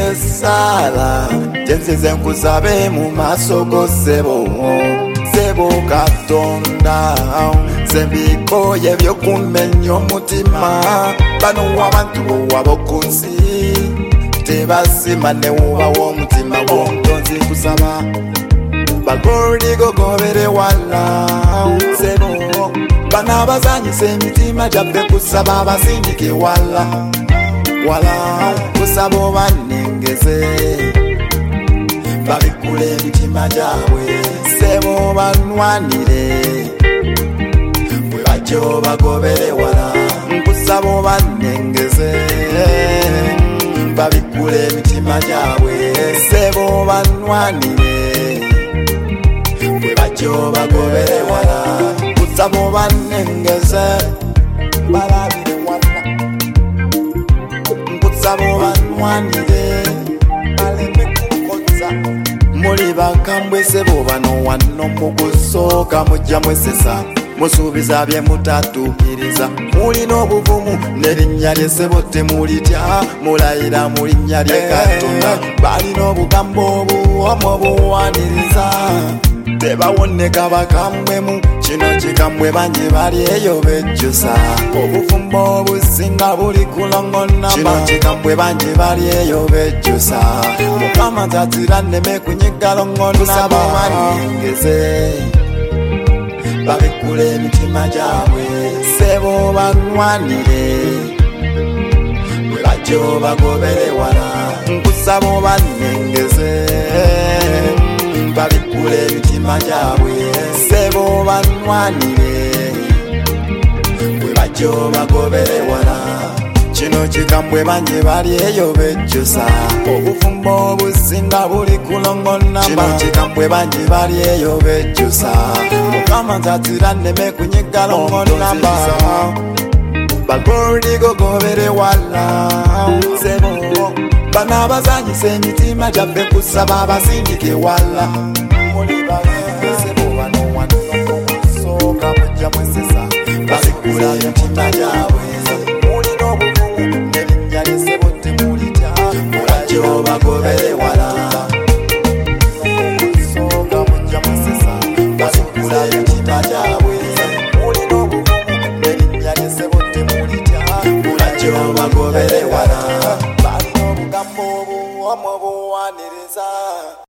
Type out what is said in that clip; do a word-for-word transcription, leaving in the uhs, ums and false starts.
sala jensize nkusabe mu maaso go sebo sebo Katonda sembikoye byokumenya omutima bano abantu wabokunsi tebasima ne uba w'omutima gw'omutonzi kusaba bagordi gogobere wala sebo bana bazanyisa emitima gyabbe kusaba abasindike wala wala kusaba obanengeze babikule emitima gyabwe sebo banwanire bwe bajjo bagobere wala nkusaba obanengeze babikule emitima gyabwe sebo banwanire bwe bajjo bagobere wala kusaba obanengeze balabire wala nkusaba obanwanire baleme kukoza muli bakambwe sebo bano wano mugusooka mujja mwesesa musuubiza bye mutatukiriza mulina obuvumu n'erinnya lye ssebo temulitya mulayira mu linnya lye Katonda balina obugambo obuwomu obuwaniriza tebawoneka bakambwemu kino kikambwe bangi bali eyo bejjusa obufumbo obusinga buli kulongona kino kikambwe bangi bali eyo bejjusa mukama tatira nneme kunyiga longona kusaba banengeze babikule emitima gyabwe sebo banwanire bwe bajjo bagobere wala nkusaba obanengeze babikule emitima gyabwe sebo banwanire bwe bajjo bagobere wala kino kikambwe bangi bali eyo bejjusa obufumbo obusinga buli kulongona kino kikambwe bangi bali eyo bejjusa mukama tatira nneme kunyiga longona bagordi gogobere wala sebo bana bazanyisa emitima gyabbe kusaba abasindike wala